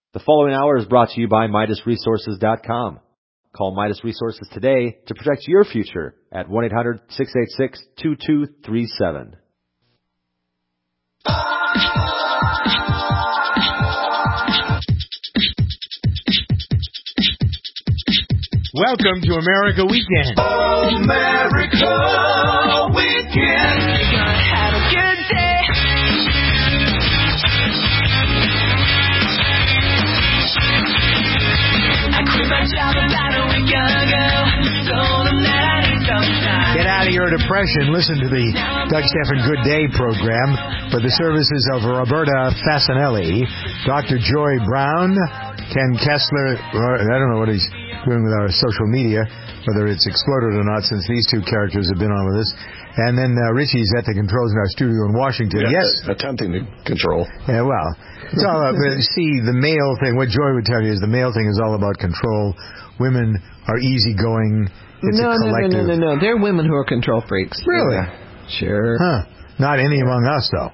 The following hour is brought to you by MidasResources.com. Call Midas Resources today to protect your future at 1-800-686-2237. Welcome to America Weekend. America Weekend. Have a good day. I quit my job about a week ago. Told them that I need some time. Get out of your depression. Listen to the Doug Stephan Good Day program for the services of Roberta Fasanelli, Dr. Joy Brown, Ken Kessler. I don't know what he's doing with our social media, whether it's exploded or not, since these two characters have been on with us. And then Richie's at the controls in our studio in Washington. Yes. Attempting to control. Yeah, well, it's all about, see, the male thing, what Joy would tell you is the male thing is all about control. Women are easygoing. It's a collective. No. They're women who are control freaks. Really? Yeah. Sure. Huh. Not any among us, though.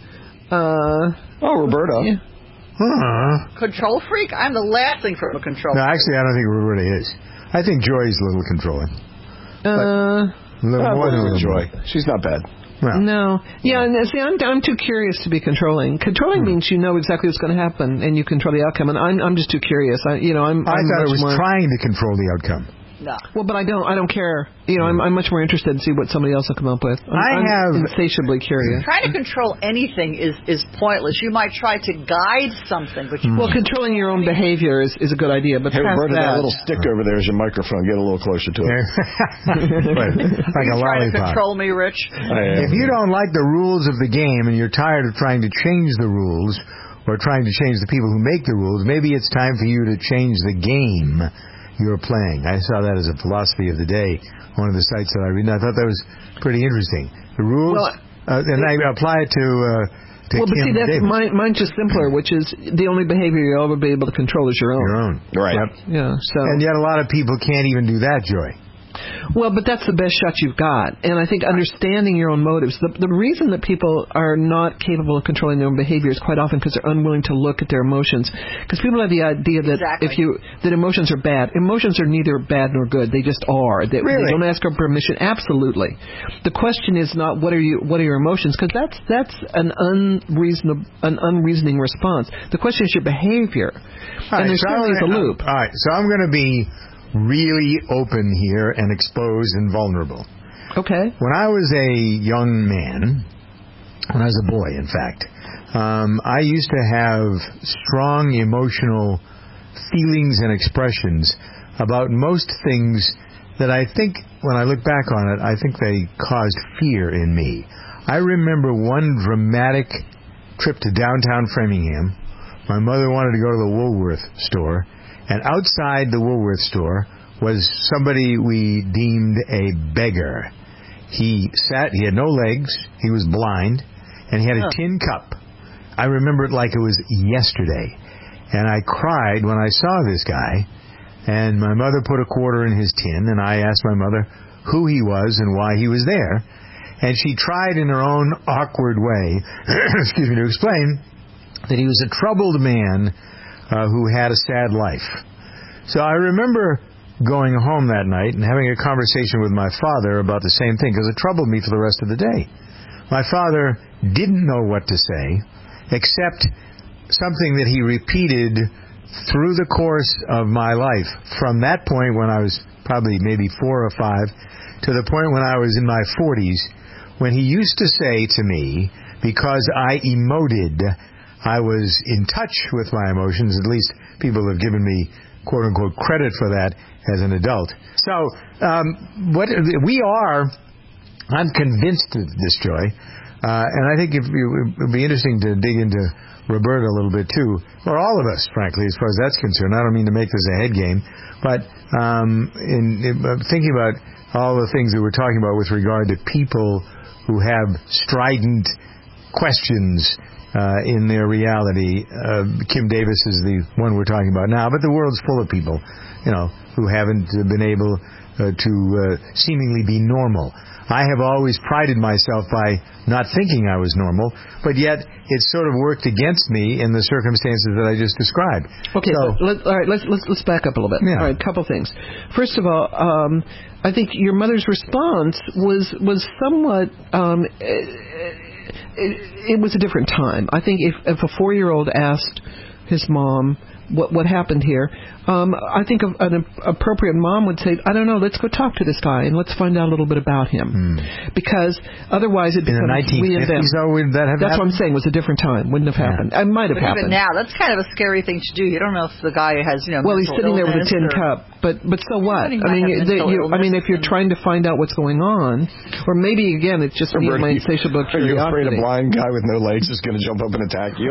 Roberta. Yeah. Control freak? I'm the last thing for a control No, freak. actually, I don't think Roberta is. I think Joy's a little controlling. A little more than Joy. She's not bad. Well, No. Yeah, and see, I'm too curious to be controlling. Controlling means you know exactly what's going to happen and you control the outcome. And I'm just too curious. I thought it was trying to control the outcome. No. Well, but I don't care. I'm much more interested in see what somebody else will come up with. I'm insatiably curious. Trying to control anything is pointless. You might try to guide something, but you Well, controlling your own behavior is a good idea. But Hey, past Roberta, that that little stick over there is your microphone. Get a little closer to it. Like a trying to lollipop. control me, Rich. If you don't like the rules of the game and you're tired of trying to change the rules or trying to change the people who make the rules, maybe it's time for you to change the game you're playing. I saw that as a philosophy of the day, one of the sites that I read, and I thought that was pretty interesting. The rules, and I apply it to but Kim see, that's Davis. mine's just simpler, which is the only behavior you'll ever be able to control is your own. Your own. Right. Yep. Yeah. So. And yet a lot of people can't even do that, Joy. Well, but that's the best shot you've got. And I think understanding your own motives. The reason that people are not capable of controlling their own behavior is quite often because they're unwilling to look at their emotions. Because people have the idea that that emotions are bad. Emotions are neither bad nor good. They just are. They don't ask for permission. Absolutely. The question is not what are your emotions, because that's an unreasoning response. The question is your behavior. And there certainly is a loop. All right. So I'm going to be really open here and exposed and vulnerable. Okay. When I was a young man, when I was a boy, in fact, I used to have strong emotional feelings and expressions about most things that I think, when I look back on it, I think they caused fear in me. I remember one dramatic trip to downtown Framingham. My mother wanted to go to the Woolworth store, and outside the Woolworth store was somebody we deemed a beggar. He had no legs, he was blind, and he had a tin cup. I remember it like it was yesterday. And I cried when I saw this guy, and my mother put a quarter in his tin, and I asked my mother who he was and why he was there. And she tried in her own awkward way, to explain that he was a troubled man who had a sad life. So I remember going home that night and having a conversation with my father about the same thing, because it troubled me for the rest of the day. My father didn't know what to say, except something that he repeated through the course of my life, from that point when I was probably maybe 4 or 5, to the point when I was in my 40s, when he used to say to me, because I emoted, I was in touch with my emotions. At least people have given me, quote-unquote, credit for that as an adult. So, I'm convinced of this, Joy, and I think it would be interesting to dig into Roberta a little bit, too, or all of us, frankly, as far as that's concerned. I don't mean to make this a head game, but in thinking about all the things that we're talking about with regard to people who have strident questions in their reality. Kim Davis is the one we're talking about now, but the world's full of people, who haven't been able seemingly be normal. I have always prided myself by not thinking I was normal, but yet it sort of worked against me in the circumstances that I just described. Okay, all right, let's back up a little bit. Yeah. All right, a couple things. First of all, I think your mother's response was somewhat. It was a different time. I think if a 4-year-old asked his mom what happened here, I think an appropriate mom would say, I don't know, let's go talk to this guy and let's find out a little bit about him. Because otherwise it becomes we and them. That's what I'm saying, was a different time. Wouldn't have happened. It might have happened. Even now, that's kind of a scary thing to do. You don't know if the guy has, well, he's sitting there with a tin cup, but so what? I mean, if you're trying to find out what's going on, or maybe again it's just me and my insatiable curiosity. Are you afraid a blind guy with no legs is going to jump up and attack you?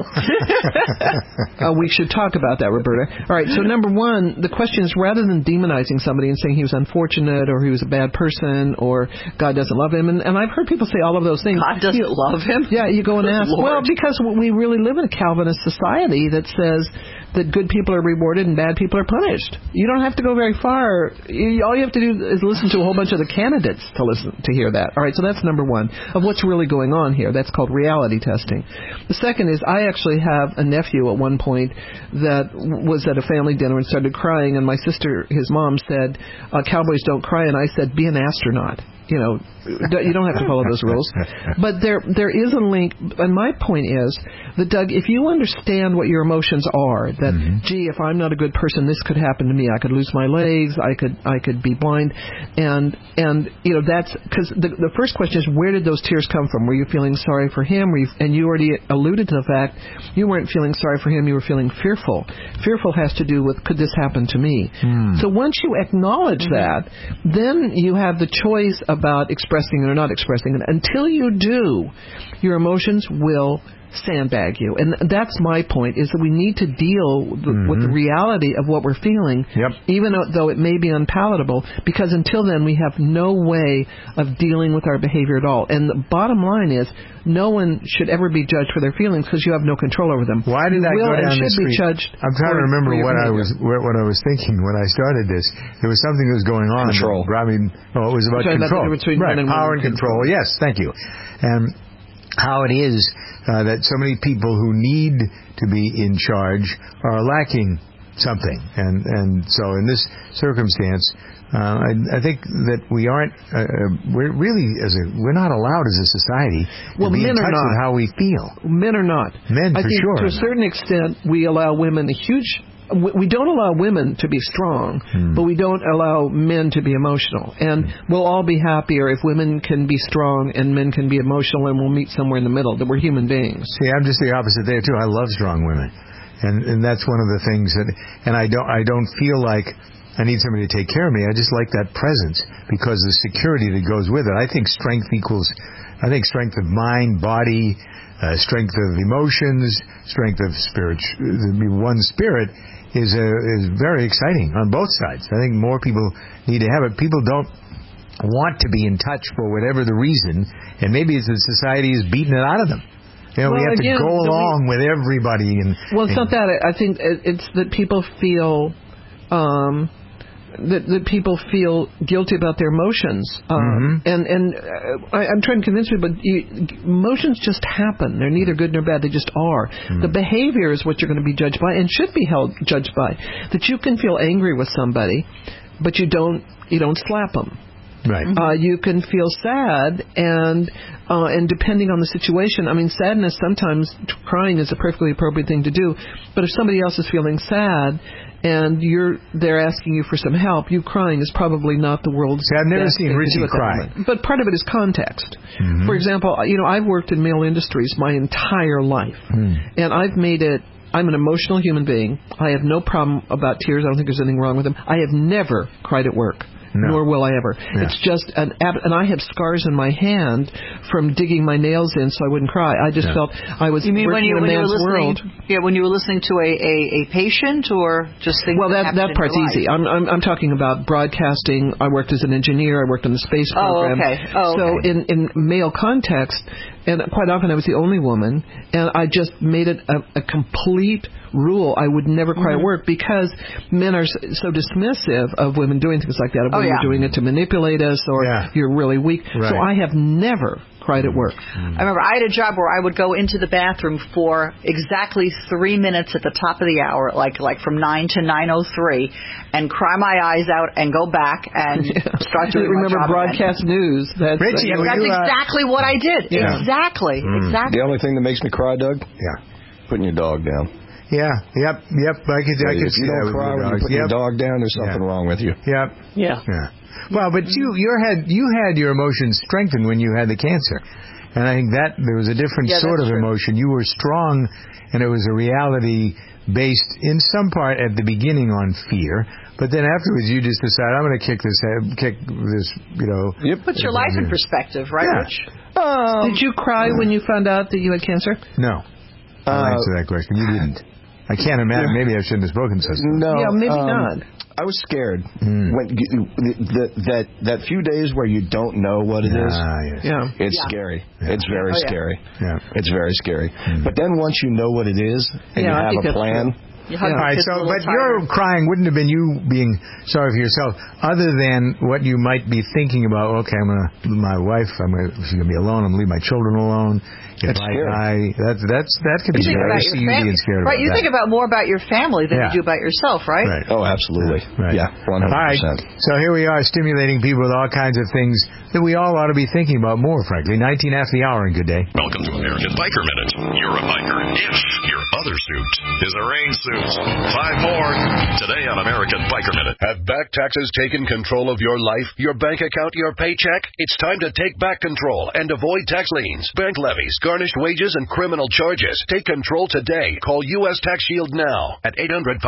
We should talk about that, Roberta. All right, so number one, the question is, rather than demonizing somebody and saying he was unfortunate or he was a bad person or God doesn't love him, and I've heard people say all of those things. God doesn't love him? Yeah, you go and ask. Lord. Well, because we really live in a Calvinist society that says that good people are rewarded and bad people are punished. You don't have to go very far. All you have to do is listen to a whole bunch of the candidates to hear that. All right, so that's number one of what's really going on here. That's called reality testing. The second is, I actually have a nephew at one point that was at a family dinner and started crying, and my sister, his mom, said, cowboys don't cry, and I said, be an astronaut. You know, you don't have to follow those rules. But there is a link, and my point is that, Doug, if you understand what your emotions are, that, gee, if I'm not a good person, this could happen to me. I could lose my legs. I could be blind. And you know, that's because the first question is, where did those tears come from? Were you feeling sorry for him? And you already alluded to the fact you weren't feeling sorry for him. You were feeling fearful. Fearful has to do with, could this happen to me? So once you acknowledge that, then you have the choice about expressing it or not expressing it. Until you do, your emotions will sandbag you. And that's my point, is that we need to deal with the reality of what we're feeling, even though it may be unpalatable, because until then we have no way of dealing with our behavior at all. And the bottom line is, no one should ever be judged for their feelings because you have no control over them. Why did I go down this street? I'm trying to remember what I was thinking when I started this. There was something that was going on. Control. It was about control. Right, power and control. Yes, thank you. And how it is that so many people who need to be in charge are lacking something. And so in this circumstance, I think that we aren't, we're not allowed as a society to be in touch with how we feel. Men are not. Men, for sure. To a certain extent, we allow women we don't allow women to be strong, but we don't allow men to be emotional. And we'll all be happier if women can be strong and men can be emotional, and we'll meet somewhere in the middle, that we're human beings. See, I'm just the opposite there, too. I love strong women. And that's one of the things that, and I don't feel like I need somebody to take care of me. I just like that presence because the security that goes with it. I think strength of mind, body, strength of emotions, strength of spirit. One spirit is very exciting on both sides. I think more people need to have it. People don't want to be in touch for whatever the reason, and maybe it's that society is beating it out of them. You know, we have to go along with everybody. It's not that. I think it's that people feel that people feel guilty about their emotions, and I'm trying to convince people, but emotions just happen. They're neither good nor bad. They just are. The behavior is what you're going to be judged by, and should be judged by. That you can feel angry with somebody, but you don't slap them. Right. You can feel sad, and depending on the situation, I mean, sadness, sometimes crying is a perfectly appropriate thing to do, but if somebody else is feeling sad and they're asking you for some help, you crying is probably not the world's See, I've never seen Richie cry. But part of it is context. For example, I've worked in male industries my entire life, and I've made it. I'm an emotional human being. I have no problem about tears. I don't think there's anything wrong with them. I have never cried at work. No. Nor will I ever. Yeah. It's just and I have scars in my hand from digging my nails in so I wouldn't cry. I just felt I was working in a man's world. Yeah, when you were listening to a patient or just things. Well, that part's easy. I'm talking about broadcasting. I worked as an engineer. I worked in the space program. Okay. So in male context, And quite often I was the only woman, and I just made it a complete rule. I would never cry at work because men are so dismissive of women doing things like that. Of you're doing it to manipulate us, or you're really weak. Right. So I have never cried at work. I remember I had a job where I would go into the bathroom for exactly 3 minutes at the top of the hour, like from 9 to 9:03, and cry my eyes out and go back and start doing my job. Remember broadcast news? That's exactly what I did. Yeah. Exactly. The only thing that makes me cry, Doug? Yeah. Putting your dog down. Yeah. Yep. I could If see you that don't with cry your when you dogs. put your dog down, there's something wrong with you. Yep. Yeah. Well, but you had your emotions strengthened when you had the cancer. And I think that there was a different sort of emotion. You were strong, and it was a reality based in some part at the beginning on fear. But then afterwards, you just decided, I'm going to kick this, Puts your life in perspective, right, Rich? Did you cry when you found out that you had cancer? No. I'll answer that question. You didn't. I can't imagine. Maybe I shouldn't have spoken so soon. No. Yeah, maybe not. I was scared when that few days where you don't know what it is. It's scary. Yeah. It's very scary. Yeah. It's very scary. But then once you know what it is and you have a plan. All right, but your crying wouldn't have been you being sorry for yourself, other than what you might be thinking about. Okay, my wife, she's gonna be alone. I'm gonna leave my children alone. If That's scary. That could be scary. I see you being scared about that. Right, you think about more about your family than you do about yourself, right? Oh, absolutely. Right. Yeah, 100%. All right, so here we are stimulating people with all kinds of things that we all ought to be thinking about more, frankly. 19 after the hour, and good day. Welcome to American Biker Minute. You're a biker if your other suit is a rain suit. 5 more today on American Biker Minute. Have back taxes taken control of your life, your bank account, your paycheck? It's time to take back control and avoid tax liens, bank levies, garnished wages, and criminal charges. Take control today. Call U.S. Tax Shield now at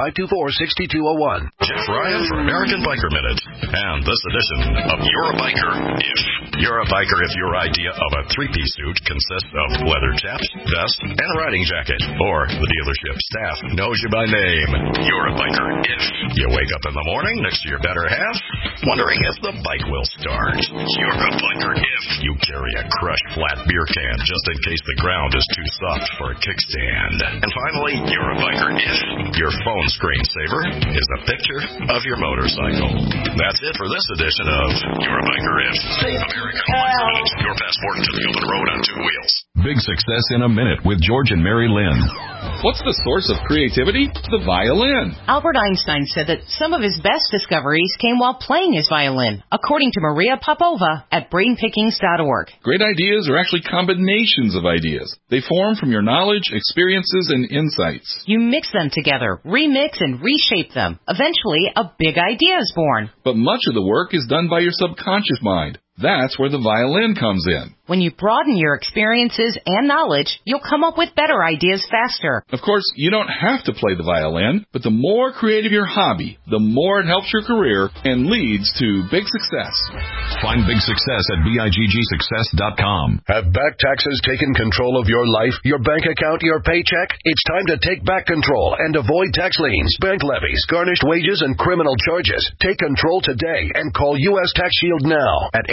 800-524-6201. Jeff Ryan for American Biker Minute. And this edition of You're a Biker If. You're a biker if your idea of a 3-piece suit consists of leather chaps, vest, and a riding jacket. Or the dealership staff knows you by name. You're a biker if you wake up in the morning next to your better half, wondering if the bike will start. You're a biker if you carry a crushed flat beer can just in case the ground is too soft for a kickstand. And finally, you're a biker if your phone screensaver is a picture of your motorcycle. That's it for this edition of You're a Biker If. American Biker Minute, your passport to the open road on 2 wheels. Big Success in a Minute with George and Mary Lynn. What's the source of creativity? The violin. Albert Einstein said that some of his best discoveries came while playing his violin, according to Maria Popova at brainpickings.org. Great ideas are actually combinations of ideas. They form from your knowledge, experiences, and insights. You mix them together, remix and reshape them. Eventually, a big idea is born. But much of the work is done by your subconscious mind. That's where the violin comes in. When you broaden your experiences and knowledge, you'll come up with better ideas faster. Of course, you don't have to play the violin, but the more creative your hobby, the more it helps your career and leads to big success. Find big success at BIGGsuccess.com. Have back taxes taken control of your life, your bank account, your paycheck? It's time to take back control and avoid tax liens, bank levies, garnished wages, and criminal charges. Take control today and call U.S. Tax Shield now at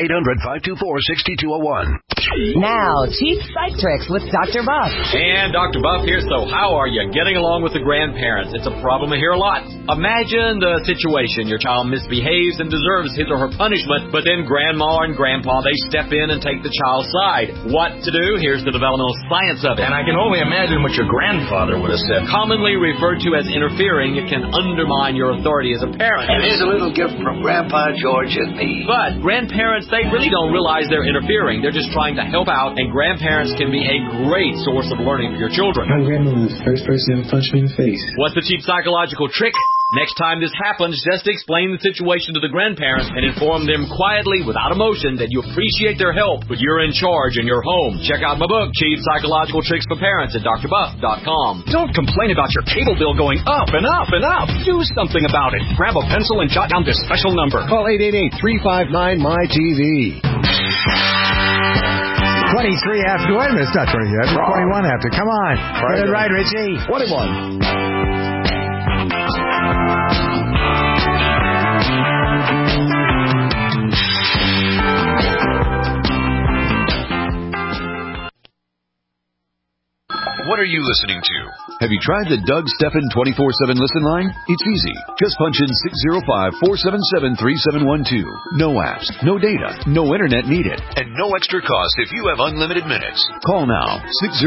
800-524-6201. Now, Cheap Psych Tricks with Dr. Buff. And Dr. Buff here. So how are you getting along with the grandparents? It's a problem I hear a lot. Imagine the situation. Your child misbehaves and deserves his or her punishment, but then grandma and grandpa, they step in and take the child's side. What to do? Here's the developmental science of it. And I can only imagine what your grandfather would have said. Commonly referred to as interfering, it can undermine your authority as a parent. And here's a little gift from Grandpa George and me. But grandparents, they really don't realize they're interfering. They're just trying to help out, and grandparents can be a great source of learning for your children. My grandma was the first person to punch me in the face. What's the cheap psychological trick? Next time this happens, just explain the situation to the grandparents and inform them quietly, without emotion, that you appreciate their help, but you're in charge in your home. Check out my book, Cheap Psychological Tricks for Parents, at drbuff.com. Don't complain about your cable bill going up and up and up. Do something about it. Grab a pencil and jot down this special number. Call 888-359-MY-TV. 23 after. Wait a minute, it's not 23 after. 21 after. Come on. Get it right, Richie. 21. are you listening to? Have you tried the Doug Stephan 24/7 listen line? It's easy. Just punch in 605-477-3712. No apps, no data, no internet needed, and no extra cost if you have unlimited minutes. Call now,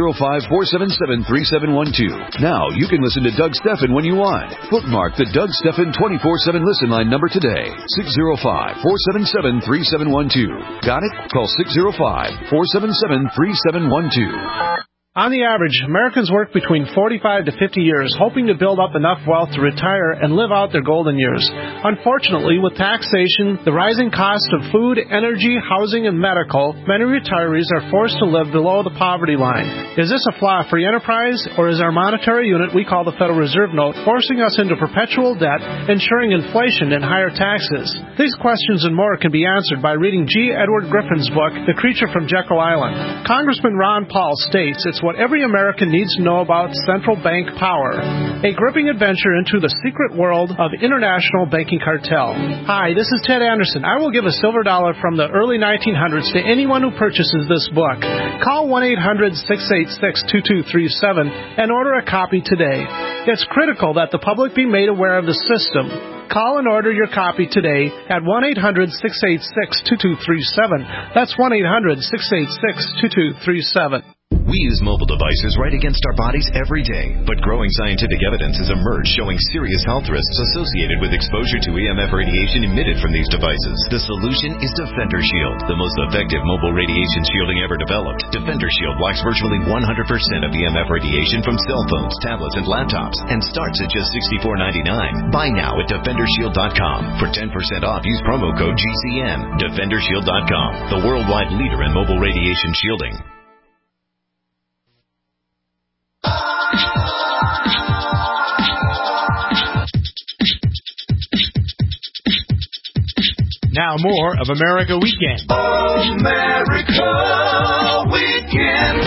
605-477-3712. Now you can listen to Doug Stephan when you want. Bookmark the Doug Stephan 24/7 listen line number today. 605-477-3712. Got it? Call 605-477-3712. On the average, Americans work between 45 to 50 years, hoping to build up enough wealth to retire and live out their golden years. Unfortunately, with taxation, the rising cost of food, energy, housing, and medical, many retirees are forced to live below the poverty line. Is this a flaw free enterprise, or is our monetary unit we call the Federal Reserve Note forcing us into perpetual debt, ensuring inflation and higher taxes? These questions and more can be answered by reading G. Edward Griffin's book, The Creature from Jekyll Island. Congressman Ron Paul states it's what every American needs to know about central bank power. A gripping adventure into the secret world of international banking cartel. Hi, this is Ted Anderson. I will give a silver dollar from the early 1900s to anyone who purchases this book. Call 1-800-686-2237 and order a copy today. It's critical that the public be made aware of the system. Call and order your copy today at 1-800-686-2237. That's 1-800-686-2237. We use mobile devices right against our bodies every day, but growing scientific evidence has emerged showing serious health risks associated with exposure to EMF radiation emitted from these devices. The solution is Defender Shield, the most effective mobile radiation shielding ever developed. Defender Shield blocks virtually 100% of EMF radiation from cell phones, tablets, and laptops, and starts at just $64.99. Buy now at DefenderShield.com. For 10% off, use promo code GCN. DefenderShield.com, the worldwide leader in mobile radiation shielding. Now more of America Weekend. America Weekend.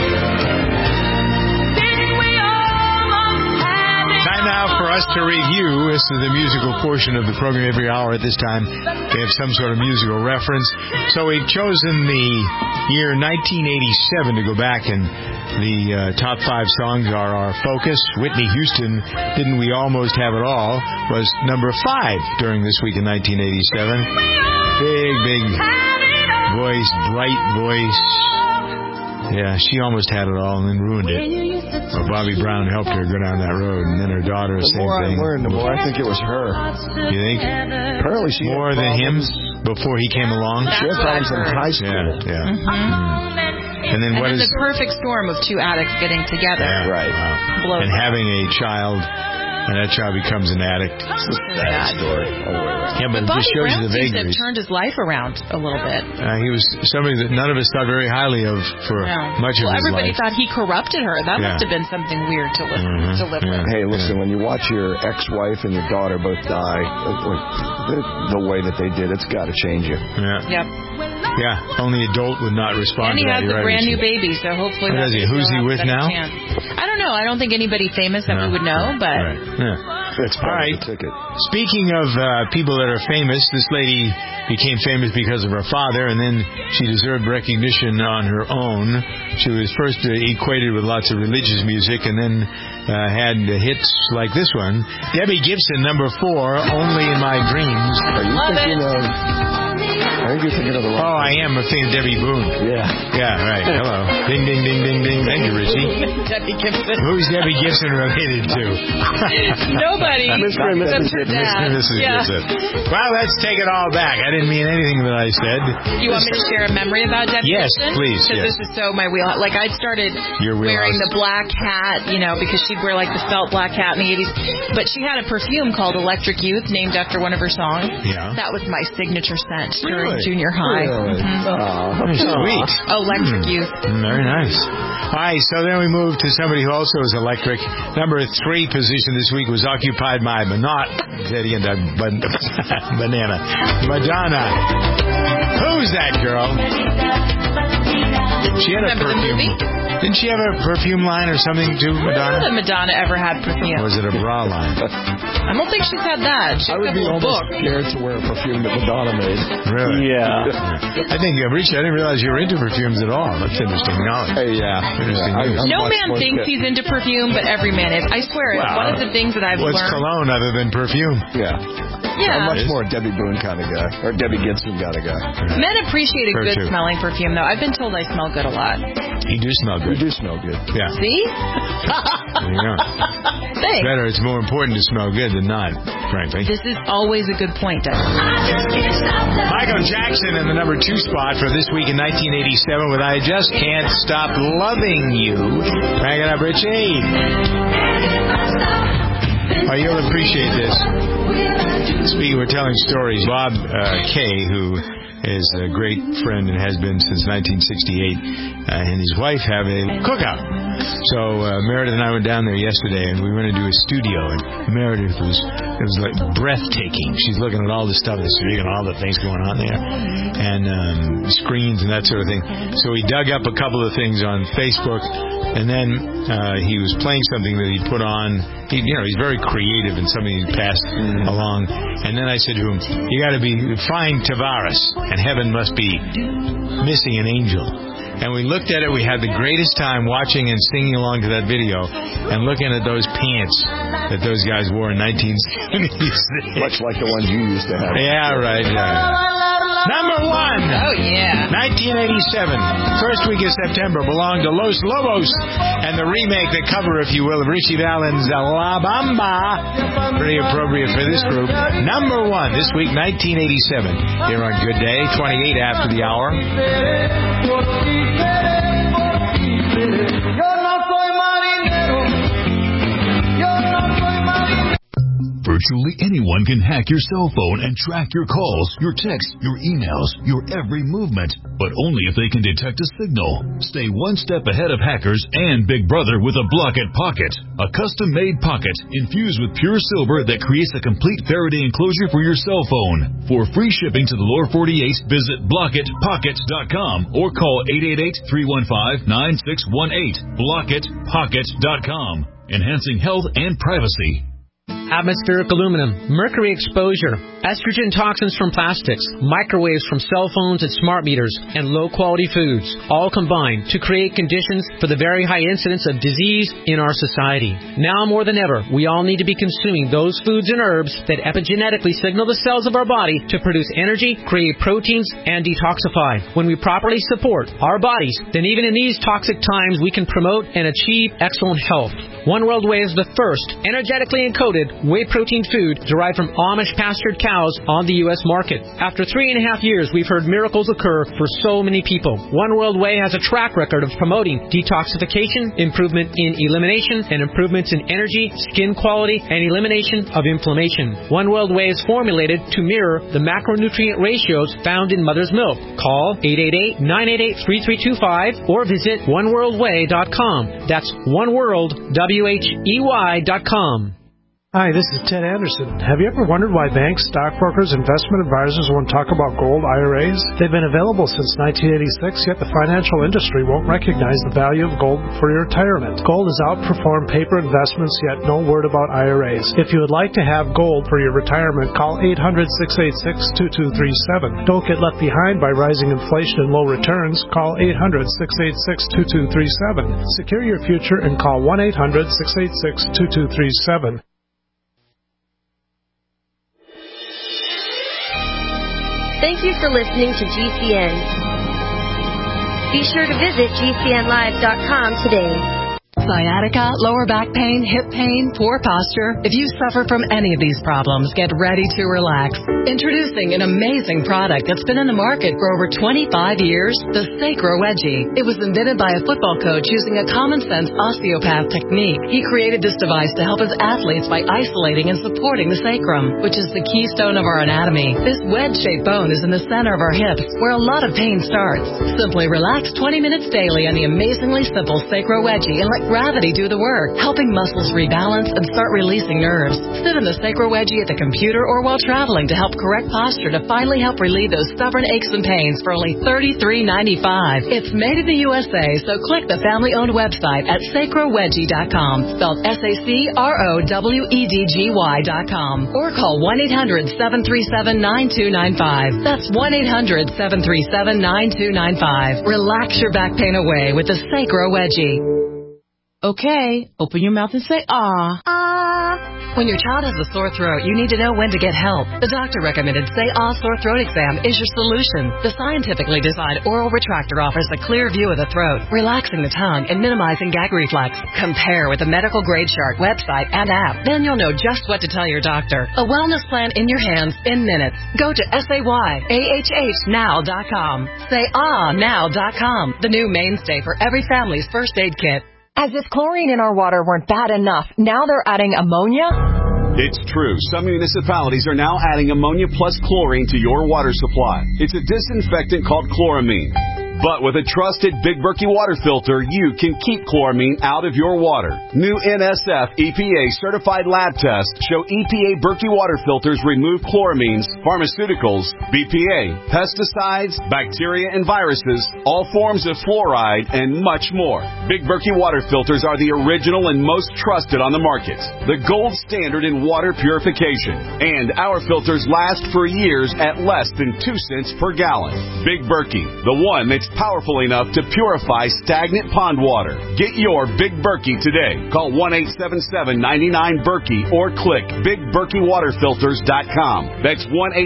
Time now for us to review. This is the musical portion of the program. Every hour at this time, we have some sort of musical reference. So we've chosen the year 1987 to go back, and the top 5 songs are our focus. Whitney Houston, Didn't We Almost Have It All, was number 5 during this week in 1987. Big voice, bright voice. Yeah, she almost had it all and then ruined it. Well, Bobby Brown helped her go down that road, and then her daughter, the same thing. The more I learned, the more I think it was her. You think? Apparently she more than him before he came along? She had problems in high school. Yeah. Mm-hmm. And then what is the perfect storm of two addicts getting together? Yeah, right. Wow. And having a child, and that child becomes an addict. It's a sad story. Yeah, but it Bobby just shows Brown you the seems to have vagaries. turned his life around a little bit. He was somebody that none of us thought very highly of for much of his everybody life. thought he corrupted her. That must have been something weird to live with. Hey, listen, when you watch your ex-wife and your daughter both die, the way that they did, it's got to change you. Yeah. Yep. Yeah, only adult would not respond And he to that. has a brand new baby, so hopefully What is he? Who's he with now? I don't know. I don't think anybody famous that we would know, but... Right. Yeah. That's probably the ticket. Speaking of people that are famous, this lady became famous because of her father, and then she deserved recognition on her own. She was first equated with lots of religious music, and then had hits like this one. Debbie Gibson, number 4, Only in My Dreams. Are you thinking of... I think you're thinking of the wrong. Oh, I am. I'm thinking Debbie Boone. Yeah. Yeah, right. Hello. Ding, ding, ding, ding, ding. Thank you, Richie. Debbie Gibson. Who's Debbie Gibson related to? Nobody. Mr. and Mrs. Gibson. Well, let's take it all back. I didn't mean anything that I said. You want me to share a memory about Debbie Gibson? Yes, please. Because this is so my wheelhouse. Like, I started wearing the black hat, because she'd wear, like, the felt black hat in the 80s. But she had a perfume called Electric Youth, named after one of her songs. Yeah. That was my signature scent during junior high. Really? Mm-hmm. Sweet. Electric Youth. Very nice. All right, so then we move to somebody who also is electric. Number 3 position this week was occupied by Banana. Madonna. Who's that girl? She had Remember a perfume. the movie? Didn't she have a perfume line or something too, I don't know Madonna? that Madonna ever had perfume. Or was it a bra line? I don't think she's had that. She I had a would be couple of almost books. scared to wear a perfume that Madonna made. Really? Yeah. I think, Richie, I didn't realize you were into perfumes at all. That's interesting knowledge. Interesting news. No man thinks he's into perfume, but every man is. I swear, it's one of the things that I've What's learned. cologne other than perfume? Yeah. Yeah. I'm much more a Debbie Boone kind of guy, or Debbie Gibson kind of guy. Men appreciate a Her good too. smelling perfume, though. I've been told I smell good a lot. You do smell good. You do smell good. Yeah. See? There you go. Thanks. Better. It's more important to smell good than not, frankly. This is always a good point, Doug. Michael Jackson in the number 2 spot for this week in 1987 with I Just Can't Stop Loving You. Crank it up, Richie. Oh, you'll appreciate this. Speaking, we're telling stories. Bob Kay, who is a great friend and has been since 1968, and his wife have a cookout. So Meredith and I went down there yesterday, and we went into a studio, and Meredith it was like breathtaking. She's looking at all the stuff, and all the things going on there, and screens and that sort of thing. So we dug up a couple of things on Facebook, and then he was playing something that he put on. He's very creative and something he passed along. And then I said to him, you got to be find Tavares, and heaven must be missing an angel. And we looked at it. We had the greatest time watching and singing along to that video and looking at those pants that those guys wore in 1976. Much like the ones you used to have. Yeah, right. Number 1. Oh, yeah. 1987. First week of September belonged to Los Lobos and the remake, the cover, if you will, of Richie Valens' La Bamba. Pretty appropriate for this group. Number 1 this week, 1987. Here on Good Day, 28 after the hour. Virtually anyone can hack your cell phone and track your calls, your texts, your emails, your every movement, but only if they can detect a signal. Stay one step ahead of hackers and Big Brother with a Block-It Pocket, a custom-made pocket infused with pure silver that creates a complete Faraday enclosure for your cell phone. For free shipping to the lower 48, visit blockitpockets.com or call 888-315-9618. blockitpockets.com, enhancing health and privacy. Atmospheric aluminum, mercury exposure, estrogen toxins from plastics, microwaves from cell phones and smart meters, and low-quality foods, all combine to create conditions for the very high incidence of disease in our society. Now more than ever, we all need to be consuming those foods and herbs that epigenetically signal the cells of our body to produce energy, create proteins, and detoxify. When we properly support our bodies, then even in these toxic times, we can promote and achieve excellent health. One World Whey is the first energetically encoded whey protein food derived from Amish pastured cows on the U.S. market. After 3.5 years, we've heard miracles occur for so many people. One World Whey has a track record of promoting detoxification, improvement in elimination, and improvements in energy, skin quality, and elimination of inflammation. One World Whey is formulated to mirror the macronutrient ratios found in mother's milk. Call 888-988-3325 or visit oneworldwhey.com. That's oneworldwhey.com. Hi, this is Ted Anderson. Have you ever wondered why banks, stockbrokers, investment advisors won't talk about gold IRAs? They've been available since 1986, yet the financial industry won't recognize the value of gold for your retirement. Gold has outperformed paper investments, yet no word about IRAs. If you would like to have gold for your retirement, call 800-686-2237. Don't get left behind by rising inflation and low returns. Call 800-686-2237. Secure your future and call 1-800-686-2237. Thank you for listening to GCN. Be sure to visit GCNlive.com today. Sciatica, lower back pain, hip pain, poor posture. If you suffer from any of these problems, get ready to relax. Introducing an amazing product that's been in the market for over 25 years, the Sacro Wedgie. It was invented by a football coach using a common-sense osteopath technique. He created this device to help his athletes by isolating and supporting the sacrum, which is the keystone of our anatomy. This wedge-shaped bone is in the center of our hips, where a lot of pain starts. Simply relax 20 minutes daily on the amazingly simple Sacro Wedgie and let let gravity do the work, helping muscles rebalance and start releasing nerves. Sit in the Sacro Wedgie at the computer or while traveling to help correct posture to finally help relieve those stubborn aches and pains for only $33.95. It's made in the USA, so click the family-owned website at sacrowedgie.com, spelled SACROWEDGY.com, or call 1-800-737-9295. That's 1-800-737-9295. Relax your back pain away with the Sacro Wedgie. Okay, open your mouth and say ah. Ah. When your child has a sore throat, you need to know when to get help. The doctor recommended Say Ah Sore Throat Exam is your solution. The scientifically designed oral retractor offers a clear view of the throat, relaxing the tongue and minimizing gag reflex. Compare with the Medical Grade Chart website and app. Then you'll know just what to tell your doctor. A wellness plan in your hands in minutes. Go to SAYAHHnow.com. SayAhNow.com. The new mainstay for every family's first aid kit. As if chlorine in our water weren't bad enough, now they're adding ammonia? It's true. Some municipalities are now adding ammonia plus chlorine to your water supply. It's a disinfectant called chloramine. But with a trusted Big Berkey water filter, you can keep chloramine out of your water. New NSF EPA certified lab tests show EPA Berkey water filters remove chloramines, pharmaceuticals, BPA, pesticides, bacteria and viruses, all forms of fluoride, and much more. Big Berkey water filters are the original and most trusted on the market. The gold standard in water purification. And our filters last for years at less than 2 cents per gallon. Big Berkey, the one that's powerful enough to purify stagnant pond water. Get your Big Berkey today. Call 1-877-99-BERKEY or click BigBerkeyWaterFilters.com. That's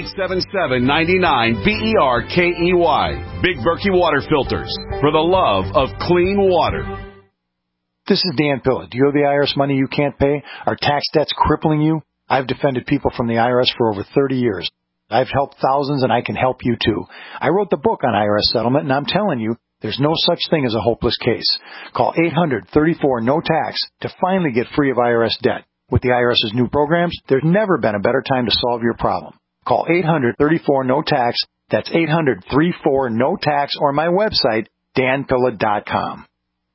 1-877-99-BERKEY. Big Berkey Water Filters, for the love of clean water. This is Dan Pilla. Do you owe the IRS money you can't pay? Are tax debts crippling you? I've defended people from the IRS for over 30 years. I've helped thousands, and I can help you, too. I wrote the book on IRS settlement, and I'm telling you, there's no such thing as a hopeless case. Call 800-34-NO-TAX to finally get free of IRS debt. With the IRS's new programs, there's never been a better time to solve your problem. Call 800-34-NO-TAX. That's 800-34-NO-TAX, or my website, danpilla.com.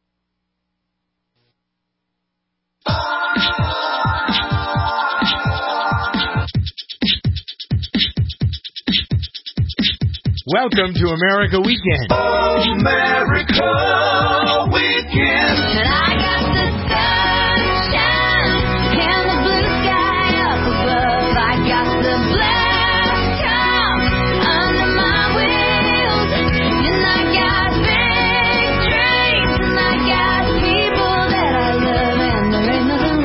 Welcome to America Weekend. America Weekend. And I got the sunshine and the blue sky up above. I got the black top under my wheels. And I got big dreams. And I got people that I love. And there ain't nothing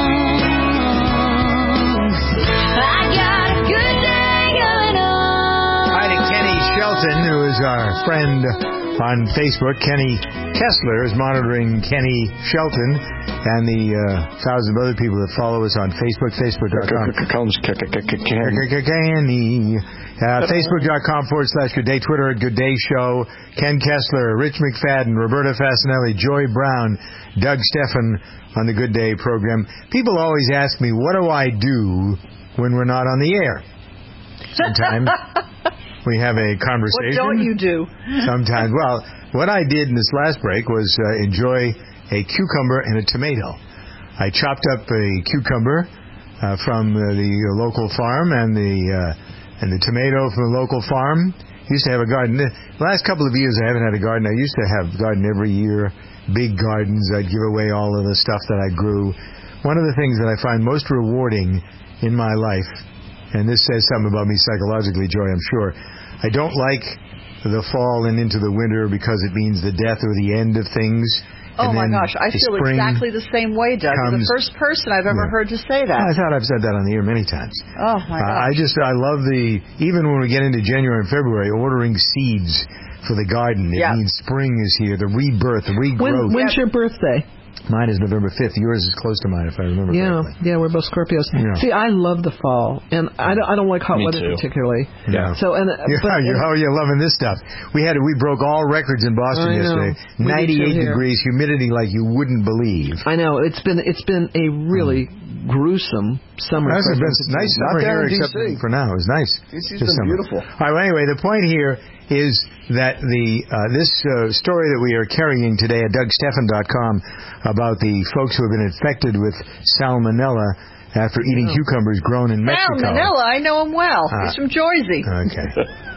wrong. I got a good day going on. Hi to Kenny Shelton, who is our friend on Facebook. Kenny Kessler is monitoring Kenny Shelton and the thousands of other people that follow us on Facebook, facebook.com. Kenny. Facebook.com/Good Day, Twitter at Good Day Show. Ken Kessler, Rich McFadden, Roberta Fasinelli, Joy Brown, Doug Steffen on the Good Day program. People always ask me, what do I do when we're not on the air? Sometimes we have a conversation. What don't you do? Sometimes. Well, what I did in this last break was enjoy a cucumber and a tomato. I chopped up a cucumber from the local farm and the tomato from the local farm. Used to have a garden. The last couple of years I haven't had a garden. I used to have a garden every year, big gardens. I'd give away all of the stuff that I grew. One of the things that I find most rewarding in my life, and this says something about me psychologically, Joy, I'm sure, I don't like the fall and into the winter because it means the death or the end of things. Oh, my gosh. I feel exactly the same way, Doug. You're the first person I've ever heard to say that. I thought I've said that on the air many times. Oh, my gosh. I love even when we get into January and February, ordering seeds for the garden. It means spring is here, the rebirth, the regrowth. When's your birthday? Mine is November 5th. Yours is close to mine, if I remember correctly. Yeah, we're both Scorpios. Yeah. See, I love the fall, and I don't like hot weather particularly. Yeah. So, you're loving this stuff. We broke all records in Boston yesterday. 98 degrees, humidity like you wouldn't believe. I know. It's been a really gruesome summer. It's been nice summer here, except for now. It was nice. It's been beautiful. All right. Well, anyway, the point here is that this story that we are carrying today at DougSteffen.com about the folks who have been infected with salmonella after eating cucumbers grown in Mexico. Salmonella, I know him well. He's from Jersey. Okay.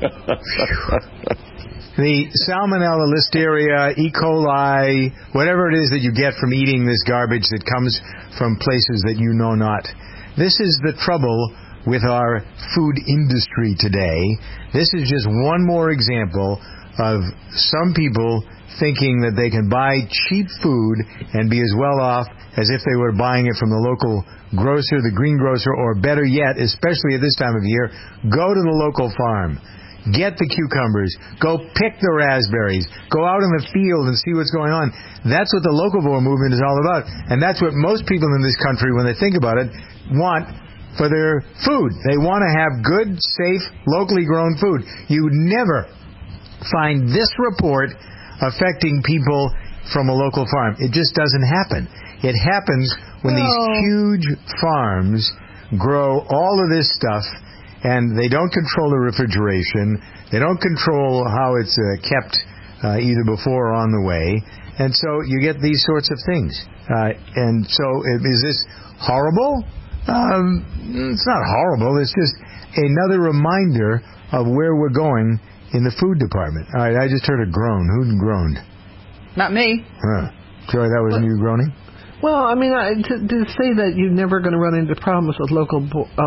The salmonella, listeria, E. coli, whatever it is that you get from eating this garbage that comes from places that you know not. This is the trouble with our food industry today. This is just one more example of some people thinking that they can buy cheap food and be as well off as if they were buying it from the local grocer, the greengrocer, or better yet, especially at this time of year, go to the local farm. Get the cucumbers. Go pick the raspberries. Go out in the field and see what's going on. That's what the locavore movement is all about. And that's what most people in this country, when they think about it, want for their food. They want to have good, safe, locally grown food. You never find this report affecting people from a local farm. It just doesn't happen. It happens when these huge farms grow all of this stuff, and they don't control the refrigeration. They don't control how it's kept either before or on the way. And so you get these sorts of things. And so is this horrible? It's not horrible. It's just another reminder of where we're going in the food department. All right, I just heard a groan. Who groaned? Not me. Joey, that wasn't you groaning? Well, I mean, to say that you're never going to run into problems with local...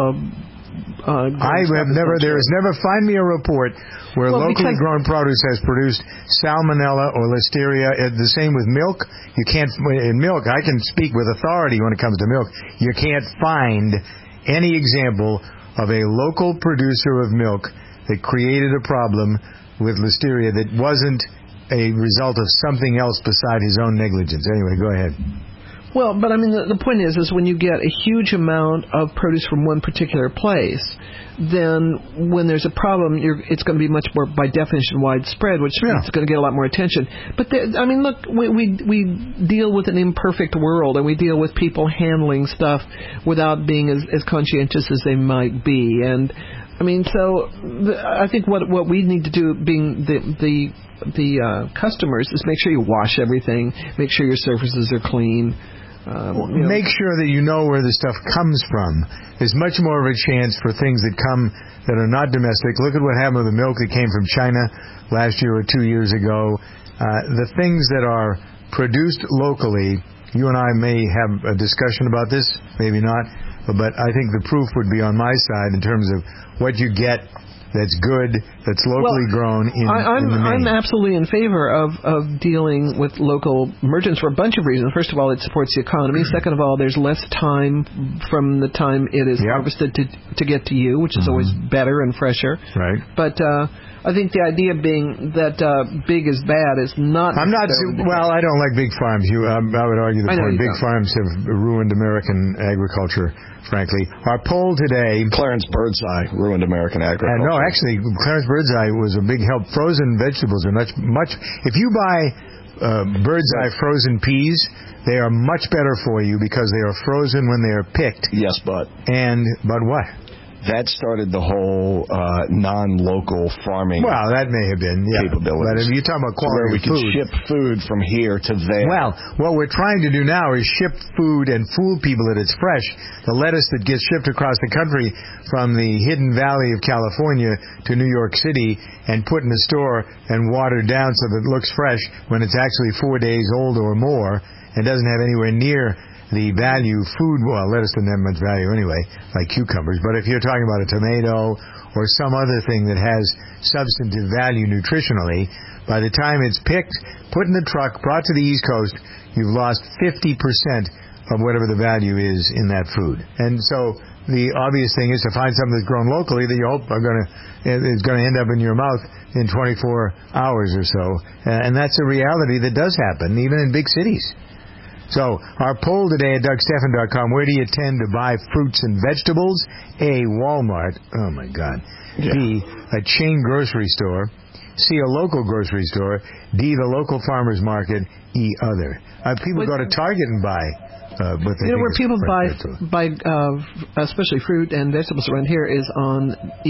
there is never, find me a report where locally grown produce has produced salmonella or listeria. The same with milk. You can't, in milk, I can speak with authority when it comes to milk. You can't find any example of a local producer of milk that created a problem with listeria that wasn't a result of something else beside his own negligence. Anyway, go ahead. Well, but I mean, the point is when you get a huge amount of produce from one particular place, then when there's a problem, it's going to be much more, by definition, widespread, which means it's going to get a lot more attention. But look, we deal with an imperfect world, and we deal with people handling stuff without being as conscientious as they might be. And I mean, so I think what we need to do, being the customers, is make sure you wash everything, make sure your surfaces are clean. Make sure that you know where the stuff comes from. There's much more of a chance for things that come that are not domestic. Look at what happened with the milk that came from China last year or 2 years ago. The things that are produced locally, you and I may have a discussion about this, maybe not, but I think the proof would be on my side in terms of what you get that's good, that's locally grown in the main. I'm absolutely in favor of dealing with local merchants for a bunch of reasons. First of all, it supports the economy. Second of all, there's less time from the time it is harvested to get to you, which is always better and fresher. Right. But I think the idea being that big is bad is not... I don't like big farms. I would argue the point. Big farms have ruined American agriculture, frankly. Our poll today... Clarence Birdseye ruined American agriculture. No, actually, Clarence Birdseye was a big help. Frozen vegetables are much... If you buy Birdseye frozen peas, they are much better for you because they are frozen when they are picked. Yes, but what? That started the whole non-local farming. Well, that may have been capabilities. But if you're talking about quality of food, we can ship food from here to there. Well, what we're trying to do now is ship food and fool people that it's fresh. The lettuce that gets shipped across the country from the hidden valley of California to New York City and put in a store and watered down so that it looks fresh when it's actually 4 days old or more and doesn't have anywhere near the value lettuce doesn't have much value anyway, like cucumbers. But if you're talking about a tomato or some other thing that has substantive value nutritionally, by the time it's picked, put in the truck, brought to the East Coast, you've lost 50% of whatever the value is in that food. And so the obvious thing is to find something that's grown locally that you hope is going to end up in your mouth in 24 hours or so. And that's a reality that does happen, even in big cities. So, our poll today at DougSteffen.com, where do you tend to buy fruits and vegetables? A, Walmart. Oh, my God. Yeah. B, a chain grocery store. C, a local grocery store. D, the local farmer's market. E, other. People go to Target and buy where people buy especially fruit and vegetables around here is on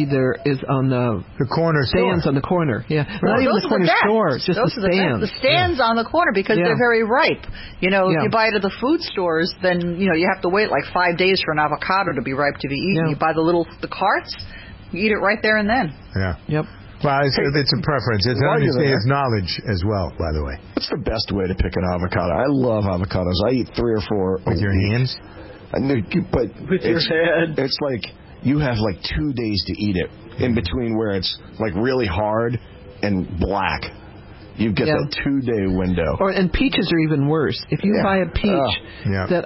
the corner stands store. on the corner. Yeah, well, not even the corner stores, just those the stands. The stands on the corner because they're very ripe. If you buy it at the food stores, then you have to wait like 5 days for an avocado to be ripe to be eaten. You buy the carts, you eat it right there and then. Yeah. Yep. Well, it's a preference. It's knowledge as well, by the way. What's the best way to pick an avocado? I love avocados. I eat 3 or 4 with your hands. But with your head, it's like you have like 2 days to eat it. In between where it's like really hard and black. You get that 2-day window. And peaches are even worse. If you buy a peach that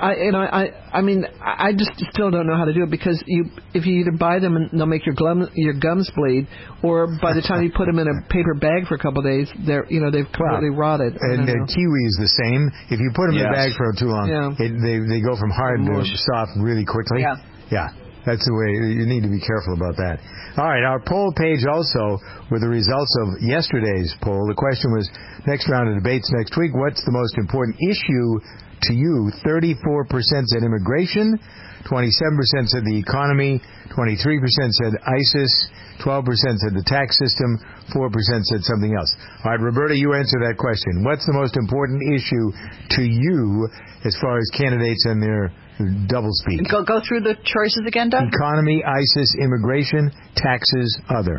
I just still don't know how to do it because if you either buy them and they'll make your gums bleed, or by the time you put them in a paper bag for a couple of days, they've completely rotted. And kiwi is the same. If you put them in a bag for too long, they go from hard to soft really quickly. Yeah. That's the way. You need to be careful about that. All right, our poll page also with the results of yesterday's poll. The question was, next round of debates next week, what's the most important issue to you? 34% said immigration, 27% said the economy, 23% said ISIS, 12% said the tax system, 4% said something else. All right, Roberta, you answer that question. What's the most important issue to you as far as candidates and their doublespeak? Go through the choices again, Doug. Economy, ISIS, immigration, taxes, other.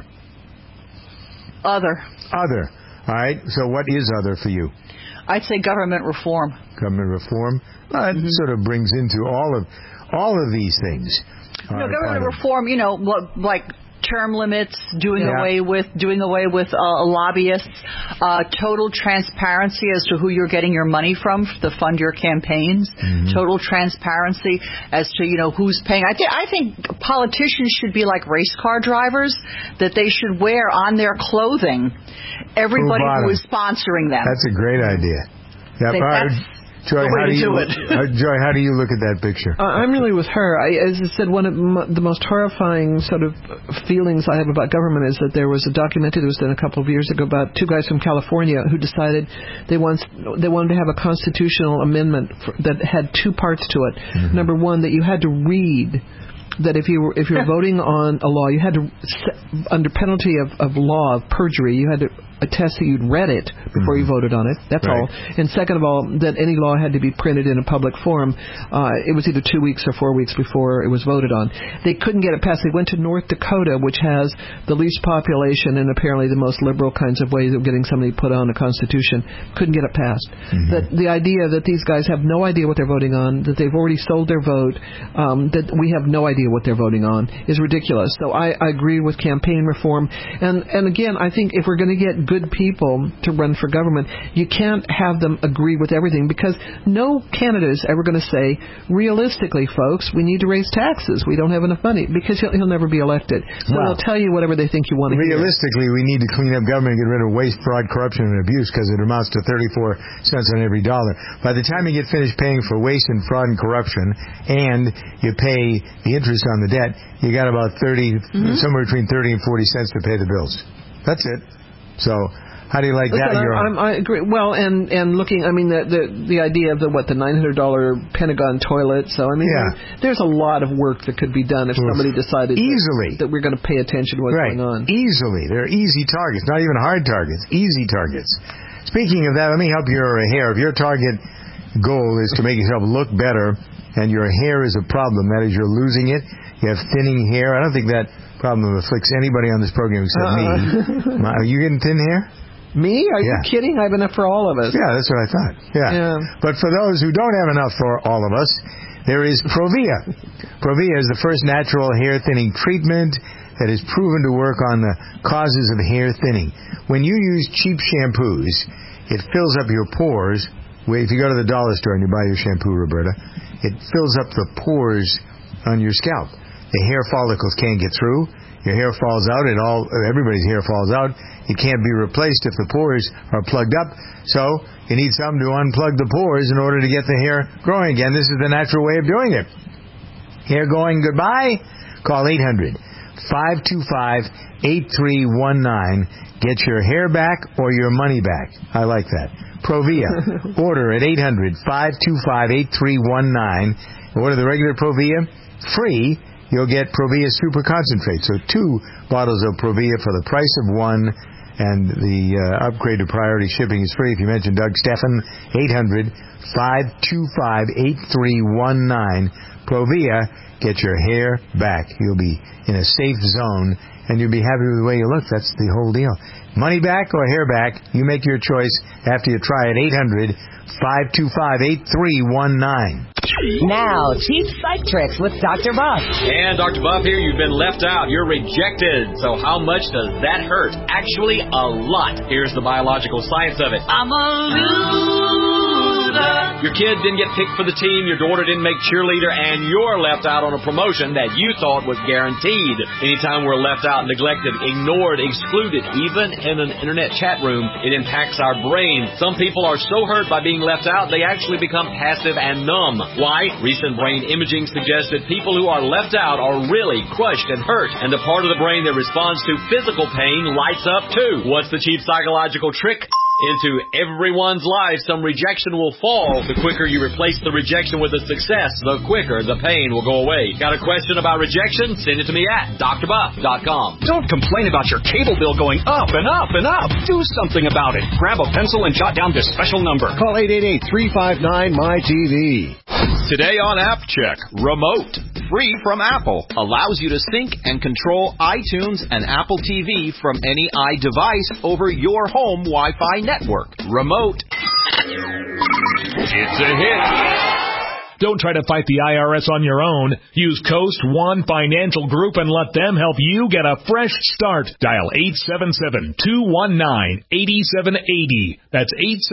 Other. All right. So what is other for you? I'd say government reform. Government reform. Well, that sort of brings into all of these things. Government reform. Like term limits, doing away with lobbyists, total transparency as to who you're getting your money from to fund your campaigns, total transparency as to who's paying. I think politicians should be like race car drivers, that they should wear on their clothing everybody who is sponsoring them. That's a great idea. Yeah, Joy, Joy, how do you look at that picture? I'm really with her. As I said, one of the most horrifying sort of feelings I have about government is that there was a documentary that was done a couple of years ago about 2 guys from California who decided they wanted to have a constitutional amendment that had 2 parts to it. Number one, that you had to read that if you were voting on a law, you had to, under penalty of law of perjury, you had to attest that you'd read it before you voted on it. That's all. And second of all, that any law had to be printed in a public forum. It was either 2 weeks or 4 weeks before it was voted on. They couldn't get it passed. They went to North Dakota, which has the least population and apparently the most liberal kinds of ways of getting somebody put on a constitution. Couldn't get it passed. That the idea that these guys have no idea what they're voting on, that they've already sold their vote, that we have no idea what they're voting on is ridiculous. So I agree with campaign reform. And again, I think if we're going to get good people to run for government, you can't have them agree with everything, because no candidate is ever going to say, realistically, folks, we need to raise taxes. We don't have enough money, because he'll never be elected. So they'll tell you whatever they think you want to hear. Realistically, we need to clean up government and get rid of waste, fraud, corruption, and abuse, because it amounts to 34 cents on every dollar. By the time you get finished paying for waste and fraud and corruption, and you pay the interest on the debt, you got about somewhere between 30 and 40 cents to pay the bills. That's it. So, how do you like that? I agree. Well, and looking, I mean, the idea of the $900 Pentagon toilet. So, I mean, there's a lot of work that could be done if somebody decided that we're going to pay attention to what's going on. Easily. They're easy targets, not even hard targets. Easy targets. Speaking of that, let me help your hair. If your target goal is to make yourself look better, and your hair is a problem, that is, you're losing it, you have thinning hair. I don't think that problem afflicts anybody on this program except me. Are you getting thin hair? Me? Are you kidding? I have enough for all of us. Yeah, that's what I thought. Yeah. But for those who don't have enough for all of us, there is Provia. Provia is the first natural hair thinning treatment that is proven to work on the causes of hair thinning. When you use cheap shampoos, it fills up your pores. If you go to the dollar store and you buy your shampoo, Roberta, it fills up the pores on your scalp. The hair follicles can't get through. Your hair falls out. Everybody's hair falls out. It can't be replaced if the pores are plugged up. So you need something to unplug the pores in order to get the hair growing again. This is the natural way of doing it. Hair going goodbye? Call 525-8319. Get your hair back or your money back. I like that. Provia. Order at 800-525-8319. Order the regular Provia. Free. You'll get Provia Super Concentrate. So 2 bottles of Provia for the price of 1. And the upgrade to priority shipping is free if you mention Doug Stephan. 800-525-8319. Provia. Get your hair back. You'll be in a safe zone, and you'll be happy with the way you look. That's the whole deal. Money back or hair back, you make your choice after you try it. 800-525-8319. Now, Cheap Psych Tricks with Dr. Buff. And Dr. Buff here, you've been left out. You're rejected. So how much does that hurt? Actually, a lot. Here's the biological science of it. I'm a loser. Your kid didn't get picked for the team, your daughter didn't make cheerleader, and you're left out on a promotion that you thought was guaranteed. Anytime we're left out, neglected, ignored, excluded, even in an internet chat room, it impacts our brain. Some people are so hurt by being left out, they actually become passive and numb. Why? Recent brain imaging suggests that people who are left out are really crushed and hurt, and the part of the brain that responds to physical pain lights up too. What's the cheap psychological trick? Into everyone's life, some rejection will fall. The quicker you replace the rejection with a success, the quicker the pain will go away. Got a question about rejection? Send it to me at drbuff.com. Don't complain about your cable bill going up and up and up. Do something about it. Grab a pencil and jot down this special number. Call 888-359-MY-TV. Today on App Check, Remote. Free from Apple. Allows you to sync and control iTunes and Apple TV from any iDevice over your home Wi-Fi network. Remote. It's a hit. Don't try to fight the IRS on your own. Use Coast One Financial Group and let them help you get a fresh start. Dial 877-219-8780. That's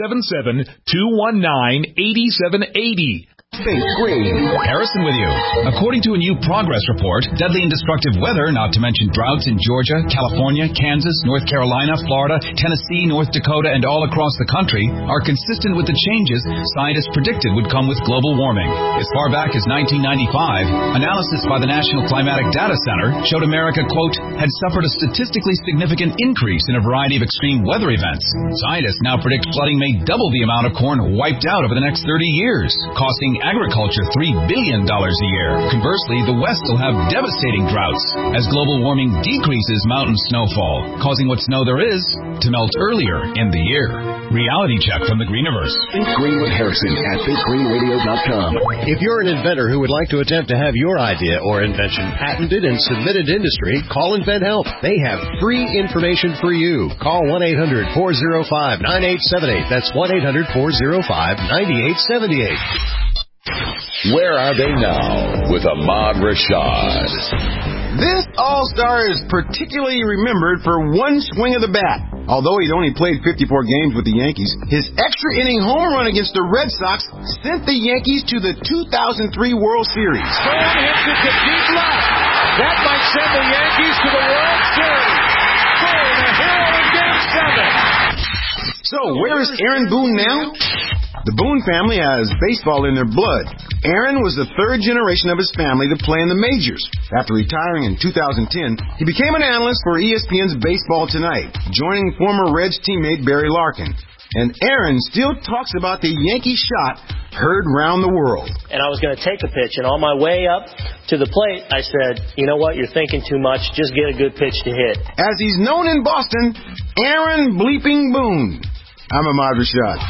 877-219-8780. Faith Green. Harrison with you. According to a new progress report, deadly and destructive weather, not to mention droughts in Georgia, California, Kansas, North Carolina, Florida, Tennessee, North Dakota, and all across the country, are consistent with the changes scientists predicted would come with global warming. As far back as 1995, analysis by the National Climatic Data Center showed America, quote, had suffered a statistically significant increase in a variety of extreme weather events. Scientists now predict flooding may double the amount of corn wiped out over the next 30 years, costing agriculture $3 billion a year. Conversely, the West will have devastating droughts as global warming decreases mountain snowfall, causing what snow there is to melt earlier in the year. Reality check from the Greeniverse. Think Green with Harrison at thinkgreenradio.com. If you're an inventor who would like to attempt to have your idea or invention patented and submitted to industry, call InventHelp. They have free information for you. Call 1-800-405-9878. That's 1-800-405-9878. Where are they now with Ahmad Rashad? This All-Star is particularly remembered for one swing of the bat. Although he'd only played 54 games with the Yankees, his extra-inning home run against the Red Sox sent the Yankees to the 2003 World Series. Boone hits it to deep left. That might send the Yankees to the World Series. Boone, a hero in Game 7. So, where is Aaron Boone now? The Boone family has baseball in their blood. Aaron was the third generation of his family to play in the majors. After retiring in 2010, he became an analyst for ESPN's Baseball Tonight, joining former Reds teammate Barry Larkin. And Aaron still talks about the Yankee shot heard round the world. And I was going to take a pitch, and on my way up to the plate, I said, you know what, you're thinking too much. Just get a good pitch to hit. As he's known in Boston, Aaron Bleeping Boone. I'm Ahmad Rashad.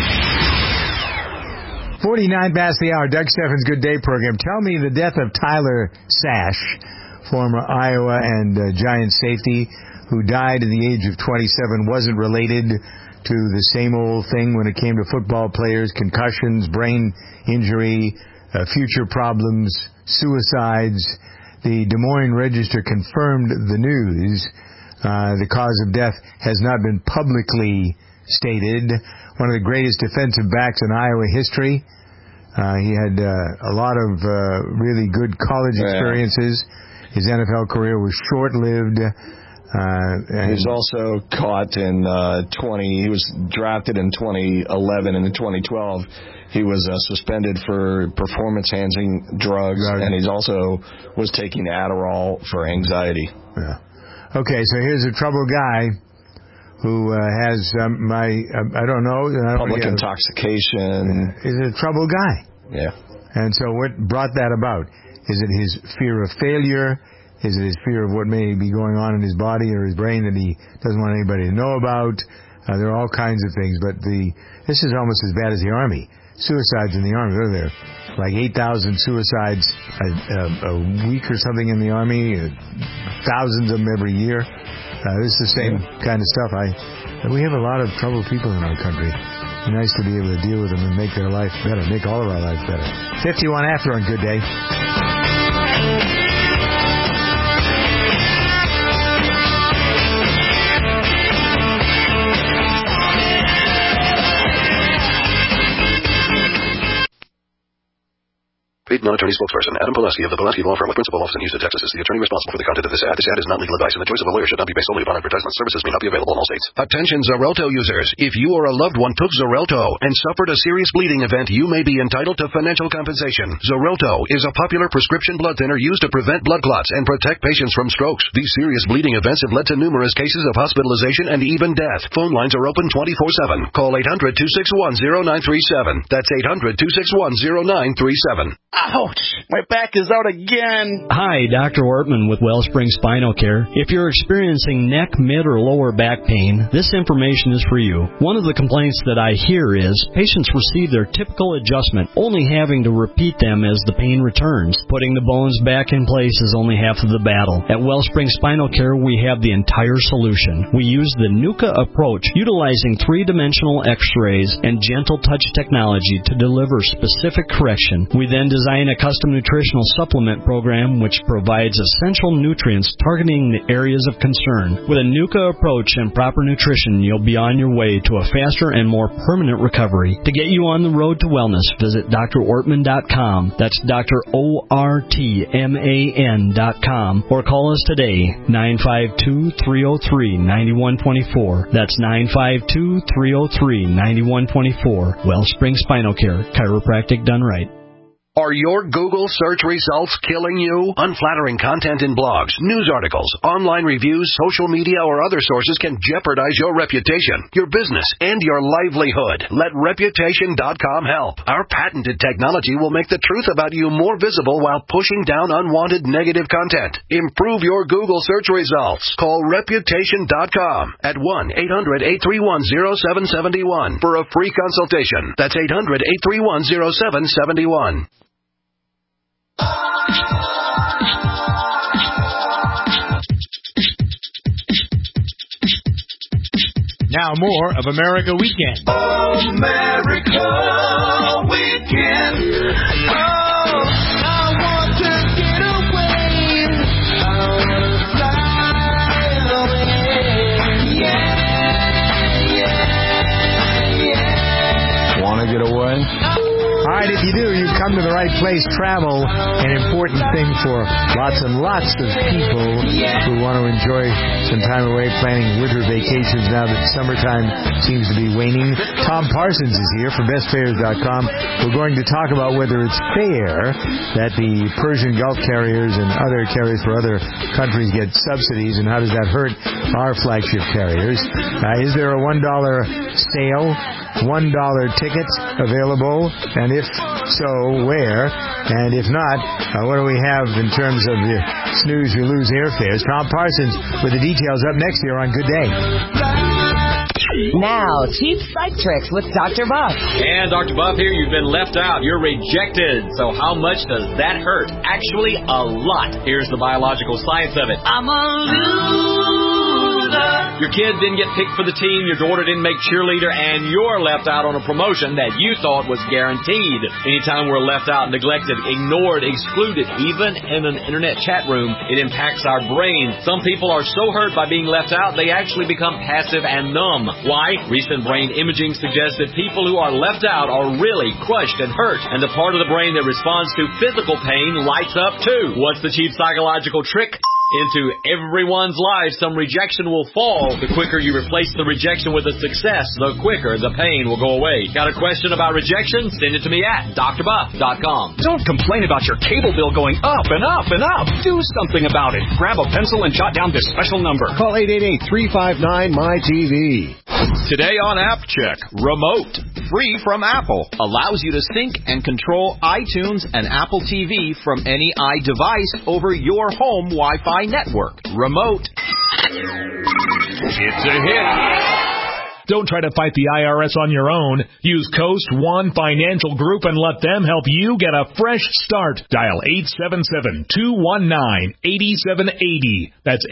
49 past the hour, Doug Stephan's Good Day program. Tell me the death of Tyler Sash, former Iowa and Giants safety, who died at the age of 27, wasn't related to the same old thing when it came to football players, concussions, brain injury, future problems, suicides. The Des Moines Register confirmed the news. The cause of death has not been publicly stated. One of the greatest defensive backs in Iowa history. He had a lot of really good college experiences. His NFL career was short-lived. He was also caught in he was drafted in 2011, and in 2012 He was suspended for performance-enhancing drugs, and he's also was taking Adderall for anxiety. Yeah. Okay, so here's a troubled guy who has I don't know. Public intoxication. He's a troubled guy. Yeah. And so what brought that about? Is it his fear of failure? Is it his fear of what may be going on in his body or his brain that he doesn't want anybody to know about? There are all kinds of things, but this is almost as bad as the Army. Suicides in the Army, what are there? Like 8,000 suicides a week or something in the Army, thousands of them every year. This is the same kind of stuff. We have a lot of troubled people in our country. It's nice to be able to deal with them and make their life better, make all of our lives better. 51 after on Good Day. Paid non-attorney spokesperson Adam Pulaski of the Pulaski Law Firm with principal office in Houston, Texas, is the attorney responsible for the content of this ad. This ad is not legal advice, and the choice of a lawyer should not be based solely upon advertisement. Services may not be available in all states. Attention Xarelto users. If you or a loved one took Xarelto and suffered a serious bleeding event, you may be entitled to financial compensation. Xarelto is a popular prescription blood thinner used to prevent blood clots and protect patients from strokes. These serious bleeding events have led to numerous cases of hospitalization and even death. Phone lines are open 24/7. Call 800-261-0937. That's 800-261-0937. Ouch! My back is out again. Hi, Dr. Ortman with Wellspring Spinal Care. If you're experiencing neck, mid, or lower back pain, this information is for you. One of the complaints that I hear is patients receive their typical adjustment, only having to repeat them as the pain returns. Putting the bones back in place is only half of the battle. At Wellspring Spinal Care, we have the entire solution. We use the NUCA approach, utilizing three-dimensional x-rays and gentle touch technology to deliver specific correction. We then design a custom nutritional supplement program which provides essential nutrients targeting the areas of concern. With a NUCA approach and proper nutrition, you'll be on your way to a faster and more permanent recovery. To get you on the road to wellness, visit drortman.com. That's drortman.com. Or call us today, 952-303-9124. That's 952-303-9124. Wellspring Spinal Care, chiropractic done right. Are your Google search results killing you? Unflattering content in blogs, news articles, online reviews, social media, or other sources can jeopardize your reputation, your business, and your livelihood. Let Reputation.com help. Our patented technology will make the truth about you more visible while pushing down unwanted negative content. Improve your Google search results. Call Reputation.com at 1-800-831-0771 for a free consultation. That's 800-831-0771. Now more of America Weekend. America Weekend. Oh, I want to get away. I want to fly away. Yeah. Want to get away? All right, if you do, you've come to the right place. Travel, an important thing for lots and lots of people who want to enjoy some time away planning winter vacations now that summertime seems to be waning. Tom Parsons is here from bestfares.com. We're going to talk about whether it's fair that the Persian Gulf carriers and other carriers for other countries get subsidies, and how does that hurt our flagship carriers. Is there a $1 sale, $1 ticket available? And if so, where? And if not, what do we have in terms of the snooze you lose airfares? Tom Parsons with the details up next here on Good Day. Now, cheap psych tricks with Dr. Buff. And Dr. Buff here, you've been left out. You're rejected. So how much does that hurt? Actually, a lot. Here's the biological science of it. I'm a loser. Your kid didn't get picked for the team, your daughter didn't make cheerleader, and you're left out on a promotion that you thought was guaranteed. Anytime we're left out, neglected, ignored, excluded, even in an internet chat room, it impacts our brain. Some people are so hurt by being left out, they actually become passive and numb. Why? Recent brain imaging suggests that people who are left out are really crushed and hurt, and the part of the brain that responds to physical pain lights up too. What's the cheap psychological trick? into everyone's life, some rejection will fall. The quicker you replace the rejection with a success, the quicker the pain will go away. Got a question about rejection? Send it to me at drbuff.com. Don't complain about your cable bill going up and up and up. Do something about it. Grab a pencil and jot down this special number. Call 888-359-MY-TV. Today on App Check, Remote, free from Apple, allows you to sync and control iTunes and Apple TV from any iDevice over your home Wi-Fi network. Remote. It's a hit. Don't try to fight the IRS on your own. Use Coast One Financial Group and let them help you get a fresh start. Dial 877-219-8780. That's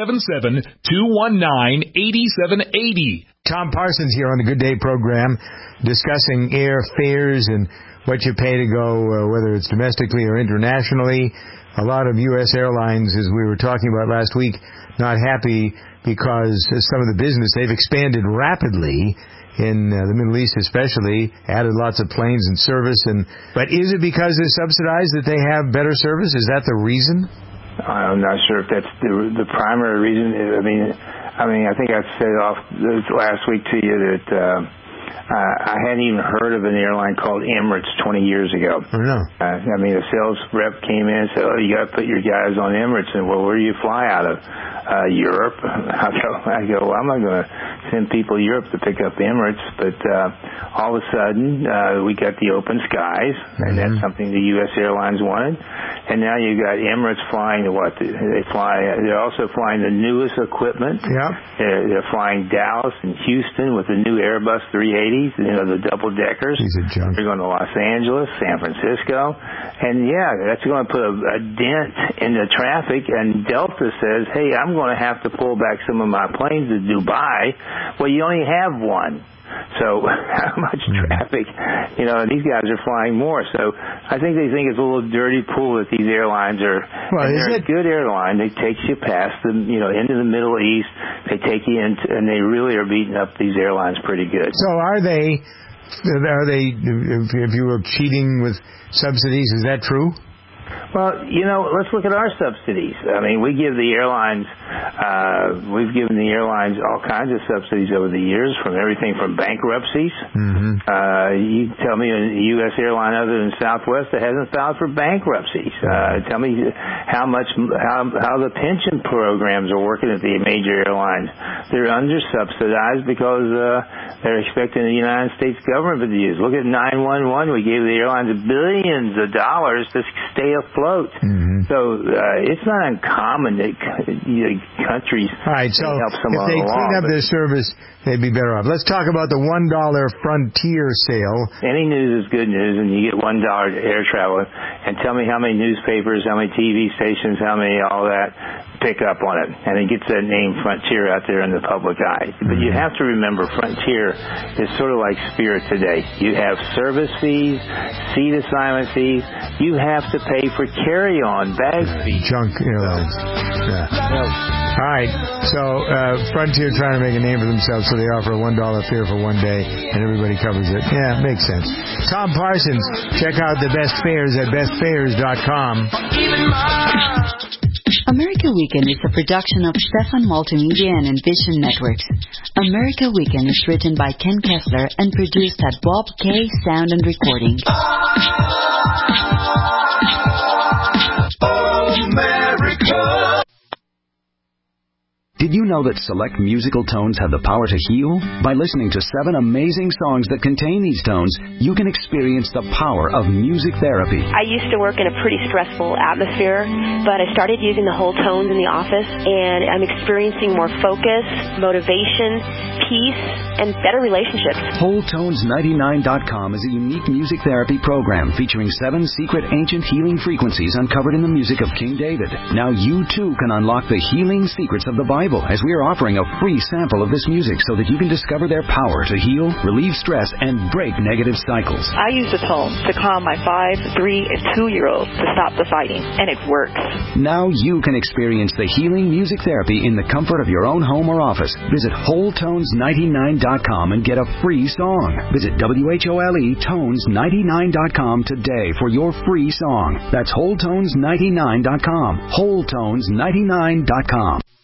877-219-8780. Tom Parsons here on the Good Day program discussing airfares and what you pay to go, whether it's domestically or internationally. A lot of U.S. airlines, as we were talking about last week, not happy because some of the business, they've expanded rapidly in the Middle East especially, added lots of planes and service. But is it because they're subsidized that they have better service? Is that the reason? I'm not sure if that's the primary reason. I mean, I think I said off last week to you that I hadn't even heard of an airline called Emirates 20 years ago. I know. I mean, a sales rep came in and said, "Oh, you got to put your guys on Emirates." And well, where do you fly out of? Europe. I go. Well, I'm not going to send people to Europe to pick up Emirates. But all of a sudden, we got the open skies, and that's something the U.S. airlines wanted. And now you got Emirates flying to what? They're also flying the newest equipment. Yeah. They're flying Dallas and Houston with the new Airbus 380s, the double deckers. Piece of junk. They're going to Los Angeles, San Francisco, and that's going to put a dent in the traffic. And Delta says, "Hey, I'm going to have to pull back some of my planes to Dubai." Well, you only have one. So how much traffic? These guys are flying more. So I think they think it's a little dirty pool that these airlines are. Well, they're a good airline. They take you past them, into the Middle East. They take you in, and they really are beating up these airlines pretty good. So are they, if you were cheating with subsidies, is that true? Well, let's look at our subsidies. I mean, we've given the airlines all kinds of subsidies over the years, from everything from bankruptcies. You tell me a U.S. airline other than Southwest that hasn't filed for bankruptcies. Tell me how the pension programs are working at the major airlines. They're under-subsidized because they're expecting the United States government to use. Look at 911. We gave the airlines billions of dollars to stay afloat. So it's not uncommon that countries help someone if they along. clean up their service, they'd be better off. Let's talk about the $1 Frontier sale. Any news is good news, and you get $1 air travel. And tell me how many newspapers, how many TV stations, how many all that pick up on it. And it gets that name Frontier out there in the public eye. But you have to remember, Frontier is sort of like Spirit today. You have service fees, seat assignment fees. You have to pay for carry-on bag fees. Junk airlines. All right. So Frontier trying to make a name for themselves, so they offer a $1 fare for one day, and everybody covers it. Yeah, it makes sense. Tom Parsons, check out the best fares at bestfares.com. America Weekend is a production of Stefan Multimedia and Envision Networks. America Weekend is written by Ken Kessler and produced at Bob K. Sound and Recording. America. Did you know that select musical tones have the power to heal? By listening to 7 amazing songs that contain these tones, you can experience the power of music therapy. I used to work in a pretty stressful atmosphere, but I started using the whole tones in the office, and I'm experiencing more focus, motivation, peace, and better relationships. WholeTones99.com is a unique music therapy program featuring 7 secret ancient healing frequencies uncovered in the music of King David. Now you too can unlock the healing secrets of the Bible. table as we are offering a free sample of this music so that you can discover their power to heal, relieve stress, and break negative cycles. I use the tones to calm my 5, 3, and 2-year-olds to stop the fighting, and it works. Now you can experience the healing music therapy in the comfort of your own home or office. Visit WholeTones99.com and get a free song. Visit WHOLETones99.com today for your free song. That's WholeTones99.com. WholeTones99.com.